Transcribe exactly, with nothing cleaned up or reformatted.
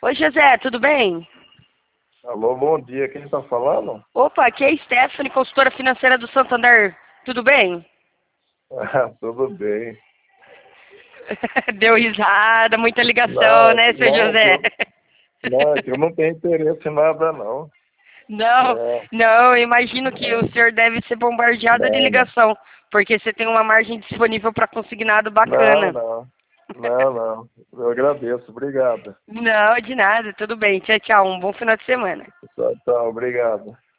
Oi, José, tudo bem? Alô, bom dia. Quem está falando? Opa, aqui é a Stephanie, consultora financeira do Santander. Tudo bem? Ah, tudo bem. Deu risada, muita ligação, Não, né, seu não, que José? eu, não, que eu não tenho interesse em nada, não. Não, É, não, eu imagino que não, o senhor deve ser bombardeado de não, não, ligação, porque você tem uma margem disponível para consignado não, bacana. não, não, não. Eu agradeço, obrigado. Não, de nada, tudo bem. Tchau, tchau. Um bom final de semana. Tchau, tchau, obrigado.